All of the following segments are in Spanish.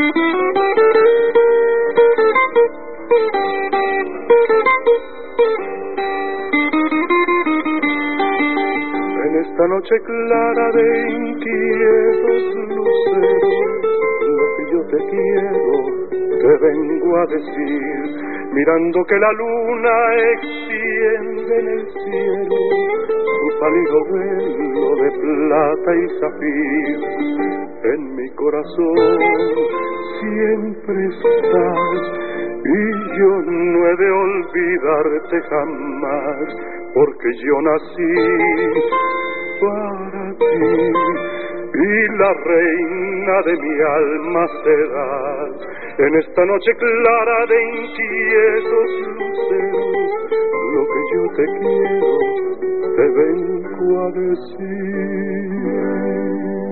En esta noche clara de inquietos luceros, lo que yo te quiero, te vengo a decir, mirando que la luna extiende en el cielo su pálido velo de plata y zafir. En mi corazón siempre estás y yo no he de olvidarte jamás, porque yo nací para ti y la reina de mi alma serás. En esta noche clara de inquietos luceros, lo que yo te quiero te vengo a decir.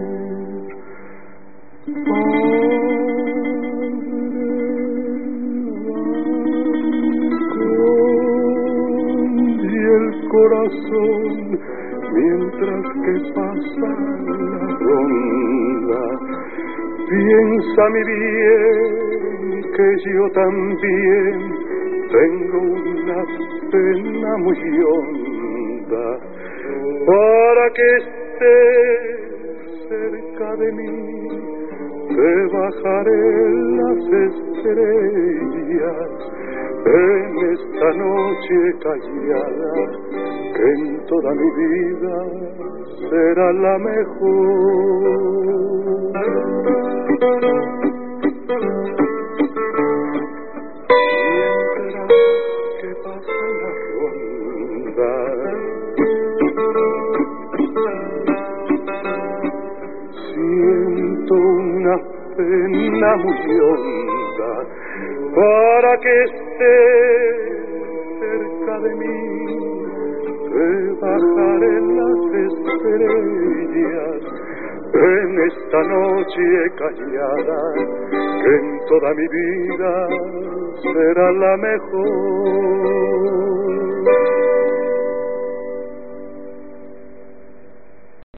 Y el corazón, mientras que pasa la ronda, piensa mi bien que yo también tengo una pena muy honda. Para que estés cerca de mí, te bajaré las estrellas en esta noche callada, que en toda mi vida será la mejor. Mientras que pasa la ronda, siento una pena muy honda. Para que estés cerca de mí, te bajaré las estrellas en esta noche callada, que en toda mi vida será la mejor.